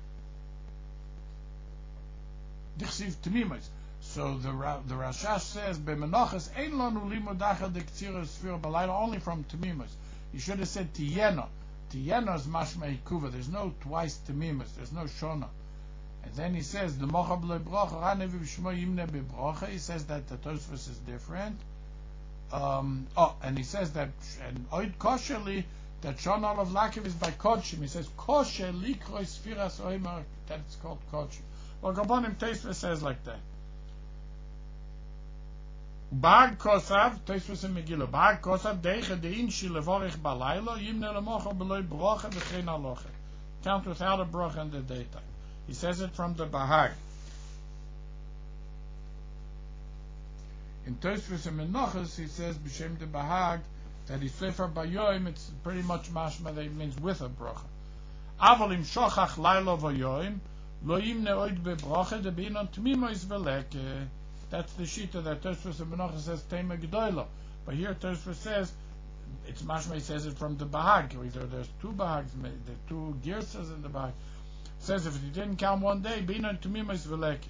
so the the Rashash says, "Bemenachas ein lanu limud achad dektzira sfira balayla," only from Temimus. You should have said Tiyena. Tiyena is mashma ikuva. There's no twice Temimus. There's no Shona. And then he says the mocha b'lo brocha ranevi b'shmo yimne b'brocha. He says that the Tosfos is different. Um, oh, and he says that and oid kosherly that Shon Olav Lakiv is by Kodshim. He says kosher likroi sfiras oimer, that it's called Kodshim. Well, Gabonim Tosfos says like that. Bag kosav Tosfos in Megillah. Bag kosav deiche dein shi levorich balaylo yimne lemocha b'lo brocha v'chein alocha. Count without a brocha in the daytime. He says it from the Bahag. In Tosfos and Menachos, he says b'shem the Bahag that he's sefer bayoim. It's pretty much mashma that it means with a bracha. Aval im shochach lailo vayoim lo yimne oid bebrocha de binon tmimois veleke. That's the shita that Tosfos and Menachos says tema gedoylo. But here Tosfos says it's mashma. He says it from the Bahag. Either there's two Bahags, the two girsas in the Bahag. Says if you didn't count one day, binon tmimois veleke.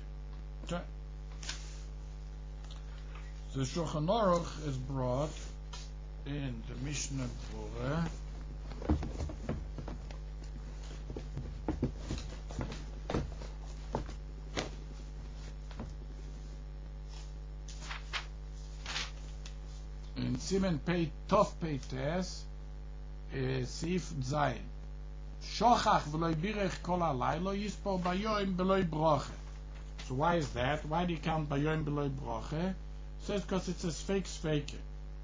The Shulchan Aruch is brought in the Mishnah Brura. In Simen Pei Tov Pei Tes, Sif Zayin. Shochach v'loy birech kol halaylo yispor bayoim b'loy broche. So why is that? Why do you count Bayoim below Bracha? It says because it's a fake fake.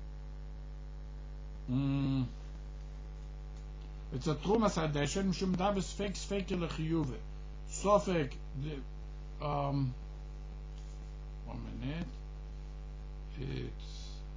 Mm. It's a Trumas Hadeshen, Mishum Davis fake fake lechiyuve. Sofek, the, um, one minute. It's,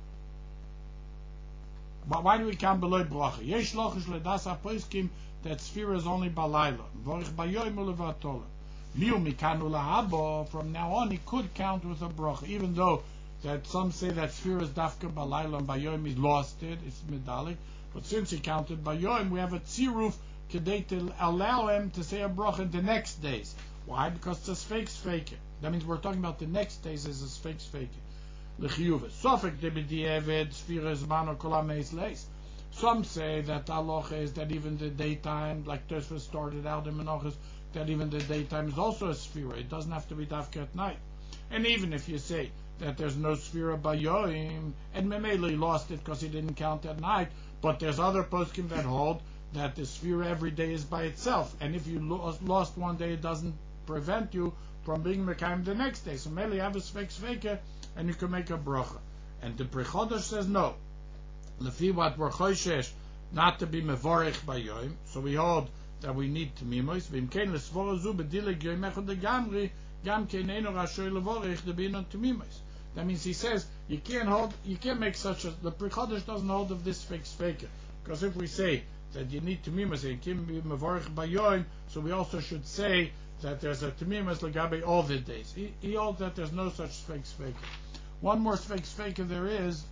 but why do we count below Bracha? Yesh lochish ledas apoiskim that Sphira is only balayla. Vorich bayoim ulevatola. Miu mikanu lahabo. From now on, he could count with a bracha, even though that some say that Sphira is dafka balayla and bayoim he lost it. It's medalik. But since he counted bayoim, we have a tziruf kedei to allow him to say a bracha the next days. Why? Because it's a fake fake. That means we're talking about the next days as a fake fake. L'chiyuve. Sofek de b'di'eved Sphira zman or kolam eis leis. Some say that the halacha is that even the daytime, like Tosfos started out in Menachos, that even the daytime is also a Sphira. It doesn't have to be dafka at night. And even if you say that there's no Sphira bayoim, and Memele lost it because he didn't count at night, but there's other poskim that hold that the Sphira every day is by itself, and if you lost, lost one day, it doesn't prevent you from being Mekayim the next day. So Mele have a Svek Sveke, and you can make a bracha. And the Pri Chodesh says no. Lefi what we're choishesh not to be mevorech bayoim, so we hold that we need Tamimois. V'imkein lesvorozu b'dileg yoim echad legamri gam keinenu rashoy levorech debinon Tamimois. That means he says you can't hold, you can't make such a. The Pri Chodesh doesn't hold of this fake fake, because if we say that you need Tamimois and you can't be mevorech bayoim, so we also should say that there's a Tamimois legabe all the days. He, he holds that there's no such fake fake. One more fake fake there is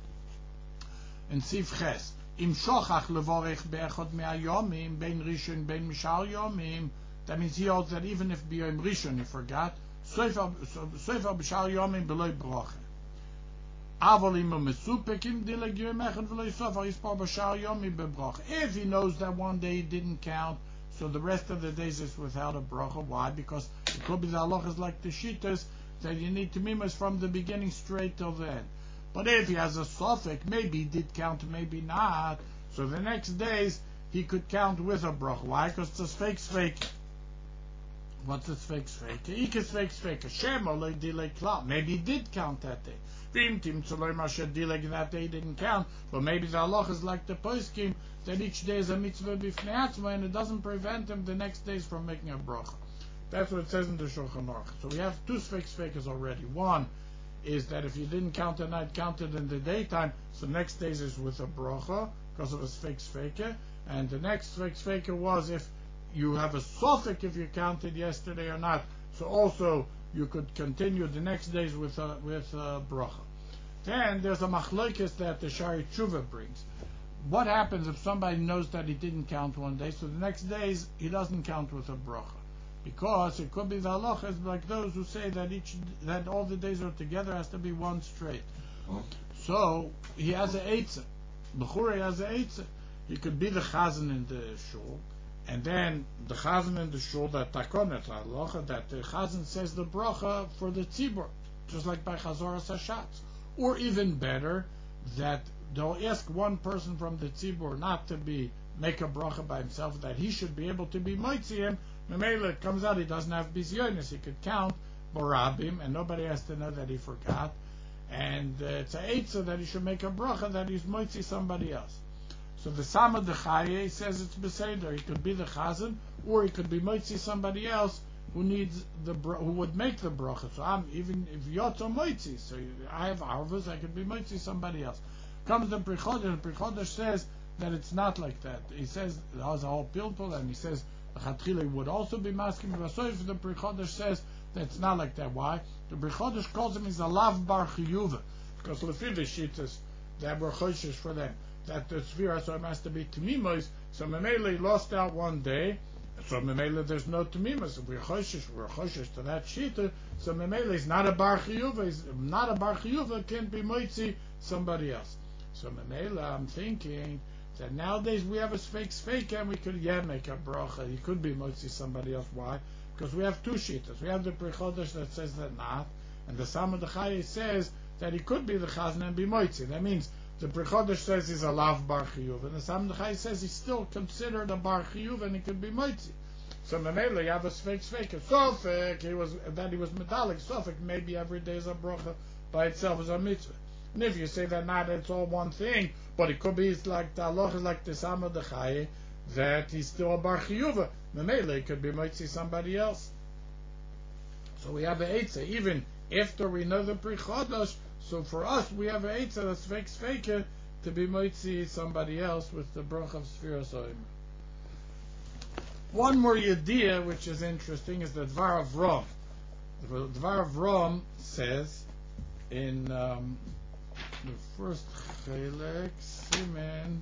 in Sif Ches. Im shochach levorech be'echad me'ayomim bein rishon bein mishal yomim. That means he holds that even if b'yom rishon he forgot, soifa b'shal yomim beloy bracha. Avol im mesupek im dileg yom echad v'loy sofa yispar b'shal yomim bebracha. If he knows that one day he didn't count, so the rest of the days is without a bracha. Why? Because it could be the halachas like the shittas that you need to mimas from the beginning straight till the end. But if he has a suffix, maybe he did count, maybe not. So the next days he could count with a bracha. Why? Because it's a fake fake. What's a fake fake? Ikes fake fake. Shema loy dilei klal. Maybe he did count that day. Vimtim tzoloi masher dilei that day he didn't count. But maybe the halach is like the poskim that each day is a mitzvah b'fnei atzma and it doesn't prevent him the next days from making a bracha. That's what it says in the Shulchan Aruch. So we have two fake fakers already. One is that if you didn't count at night, counted in the daytime, so next days is with a bracha because of a fake faker. And the next fake faker was if you have a suffix if you counted yesterday or not. So also you could continue the next days with a, with a bracha. Then there's a machlokes that the Shari Tshuva brings. What happens if somebody knows that he didn't count one day, so the next days he doesn't count with a bracha? Because it could be the halachas like those who say that each that all the days are together has to be one straight. So he has a eitzah. Bechura has a eitzah. He could be the chazan in the shul, and then the chazan in the shul that takonet halacha that the chazan says the bracha for the tzibur, just like by chazoras hashatz, or even better that they'll ask one person from the tzibur not to be make a bracha by himself, that he should be able to be moitzi him. Memela, it comes out he doesn't have bisyonis. He could count borabim, and nobody has to know that he forgot. And uh, it's a eitzah that he should make a bracha that he's moitzi somebody else. So the Samad Dechaye says it's beseder. He could be the chazan, or he could be moitzi somebody else who needs the who would make the bracha. So I'm even if yotzo moitzi, so I have arvas, I could be moitzi somebody else. Comes the Pri Chodesh, and Pri Chodesh says that it's not like that. He says it has a whole pilpul, and he says the Chatchile would also be masking. But so if the Pri Chodesh says that it's not like that. Why? The Pri Chodesh calls him is a lav bar chiyuva, because lefi the shittas that were choishes for them that the Sphira so it has to be Tamimois. So Memele lost out one day. So Memele there's no Tamimois. If we're choishes, we're choishes to that shita. So Memele is not a bar chiyuva. Is not a bar chiyuva. Can't be moitzi somebody else. So Memele, I'm thinking that nowadays we have a fake fake and we could yeah make a bracha. He could be moitzi somebody else. Why? Because we have two shitas. We have the Pri Chodesh that says that not, and the Samad Dechaye says that he could be the chazan and be moitzi. That means the Pri Chodesh says he's a lav bar chiyuv, and the Samad Dechaye says he's still considered a bar chiyuv and he could be moitzi. So Mamela, you have a Sfeik Sfeik. Sofik, he was, that he was medalik. Sofik, maybe every day is a bracha by itself is a mitzvah. And if you say that not, it's all one thing, but it could be it's like the Allah is like the Sama de Chaye, that he's still a bar chiyuva. Mamela, it could be might see somebody else. So we have a eitzah, even after we know the Pri Chodosh. So for us, we have a eitzah that's fake fake to be might see somebody else with the bracha of Sfiras Omer. One more idea which is interesting is the Dvar of Rom. The Dvar of Rom says in um, the first Chelek Simen.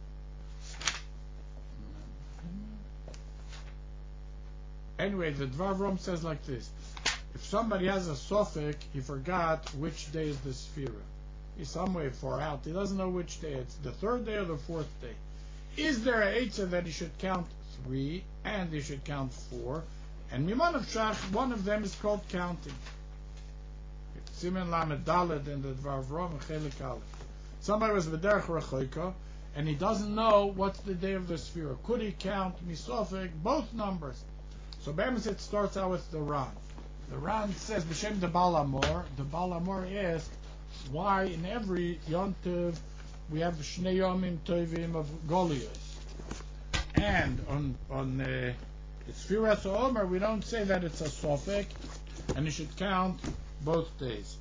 Anyway, the Dvar of Rom says like this: if somebody has a suffix, he forgot which day is the Sfira. He's somewhere far out. He doesn't know which day. It's the third day or the fourth day. Is there a eitzah that he should count three and he should count four? And Mimon of Shach, one of them is called counting. Simen Lamed Daled in the Dvar of Rom and Chelik Aleph. Somebody was V'derech Rechoika and he doesn't know what's the day of the Sfira. Could he count Misofik, both numbers? So Bemis it starts out with the Ran. The Ran says, B'Shem the Baal Amor, the Baal Amor is why in every Yom Tov we have Shnei Yomim Tovim of Goliath. And on on uh, Sfiras Omer we don't say that it's a Sofek, and you should count both days.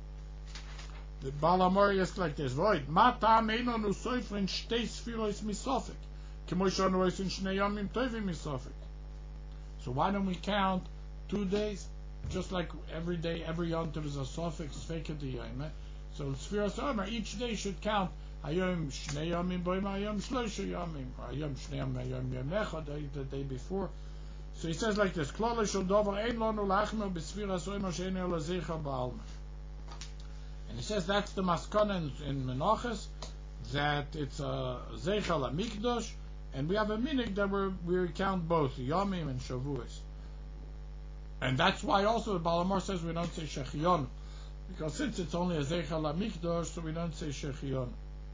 The Baal Amor is like this: Void Mata Meino Nu Soifrin Shtei Sfiros Misofek, Kemo Shonu Oisin Shnei Yomim Tovim Misofek. So why don't we count two days? Just like every day, every Yom Tov is a suffix, fake the Yom. So Sfiras Omer, each day should count Hayom Shnei Yomim Boim Hayom Shlosha Yomim, or Hayom Shnei Yomim Hayom Yom Echad, the day before. So he says like this: Klala Shel Dover Ein Lonu Lachmer B'Sfiras Omer She'ein Ela Zeicha Ba'alma. And he says that's the maskana in, in Menachos, that it's a Zeicha LaMikdosh, and we have a minig that we we count both Yomim and Shavuos. And that's why also the Baal Amor says we don't say Shechionu, because since it's only a Zeicha LaMikdosh, so we don't say Shechionu.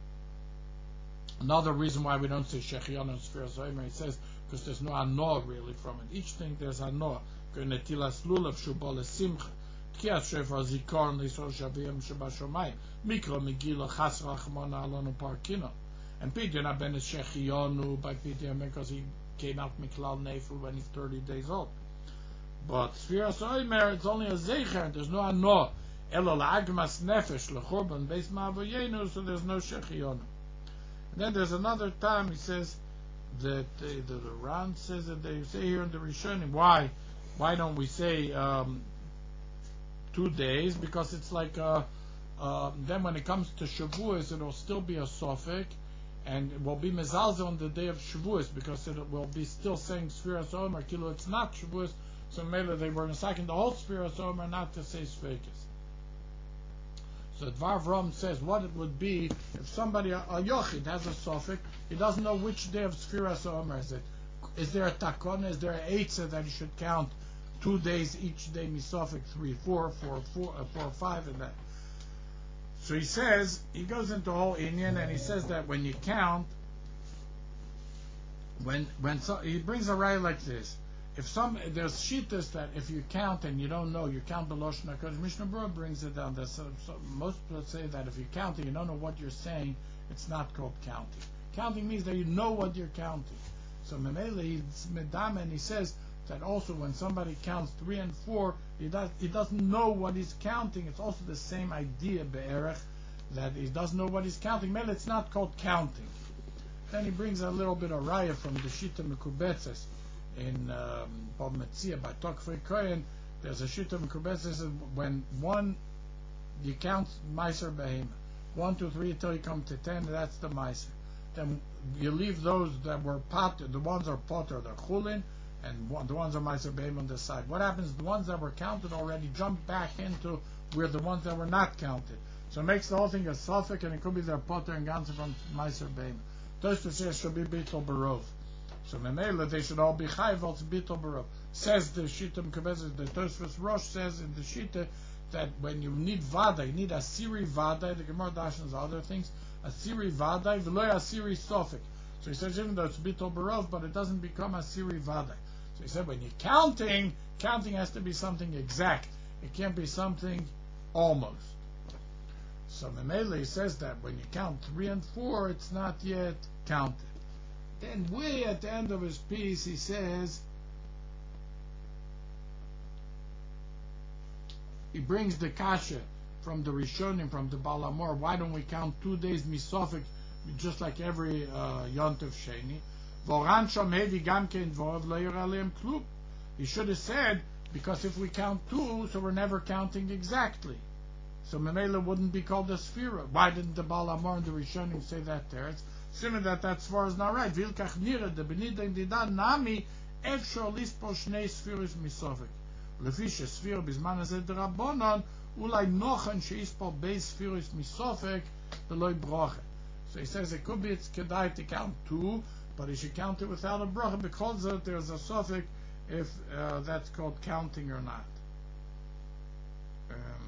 Another reason why we don't say Shechionu in Sfiras Omer, he says, because there's no Anoah really from it. Each thing there's Anoah. Netilas Lulav Shubal Simcha, Tkias Shefar Zikaron Lisol Shavim Shabashomayim, Mikro Megillah Chas Rachmana Alonu Parkino. And Pidyon Ben is Shechionu by Pidyon because he came out Miklal Nefu when he's thirty days old. But Sfiras Omer, it's only a Zeicher, there's no Anoah. Elo La'agmas Nefesh L'chorban Beis Ma'avoyenu, so there's no Shechionu. And then there's another time he says that the, the, the Ran says that they say here in the Rishonim, why why don't we say um, two days? Because it's like uh, uh, then when it comes to Shavuos, it'll still be a Sofek, and it will be Mezalzel on the day of Shavuos, because it will be still saying Sfiras Omer, Kilo, it's not Shavuos, so maybe they were in a second the whole Sfiras Omer not to say Sfeikis. So Dvar Vrom says what it would be if somebody, a, a Yochid, has a Sofek, he doesn't know which day of Sfiras Omer is it. Is there a Takona, is there a Eitzah that he should count two days each day, Misofek, three, four, four, four, uh, four, five, and that. So he says, he goes into whole Inyan, and he says that when you count, when when so, he brings a raya like this. If some there's shittas that if you count and you don't know, you count the Lashon HaKodesh. Mishnah Berurah brings it down. There's so, so most people say that if you're counting, you don't know what you're saying. It's not called counting. Counting means that you know what you're counting. So Memele, he's medama, and he says that also when somebody counts three and four, he does he doesn't know what he's counting. It's also the same idea be'erech that he doesn't know what he's counting. Mele, it's not called counting. Then he brings a little bit of raya from the Shita Mekubetzes in Bob um, Metzia by Tokfei Kohen. There's a Shita Mekubetzes when one you count Meiser Behema, one, two, three until you come to ten. That's the Meiser. Then you leave those that were pot. The ones are potter, they're chulin, and one, the ones are Meiser Behema on the side. What happens? The ones that were counted already jump back into where the ones that were not counted. So it makes the whole thing a suffix, and it could be their potter and ganze from Meiser Behema. Tosfos says should be bittul barov. So Memela, they should all be chayv als bittul barov. Says the Shita Mekubetzes, the Tosfos Rosh says in the Shita that when you need vada, you need a siri vada. The Gemara dashens other things. A siri vada, v'loy a siri sofik. So he says even though it's bittul barov, but it doesn't become a siri vada. So he said when you're counting, counting has to be something exact. It can't be something almost. So Memele says that when you count three and four, it's not yet counted. Then way at the end of his piece, he says, he brings the kasha from the Rishonim, from the Baal Hamor. Why don't we count two days misofik, just like every uh, Yontif Sheni? Voran shom hevi gam kein vov lo yor aleim klum. He should have said, because if we count two, so we're never counting exactly. So Memele wouldn't be called a Sphira. Why didn't the Baal Hamor and the Rishonim say that there? It's similar that that Sphira is not right. Vilkach nira de benida didan nami efshor lispo shnei Sphiros misofik. Lefi shesphira bizman hazeh d'Rabbanan ulai nochen sheispo beis Sphiros misofik v'loi broche. So he says it could be it's kedai to count two, but he should count it without a broche because there's a suffix if uh, that's called counting or not. Um,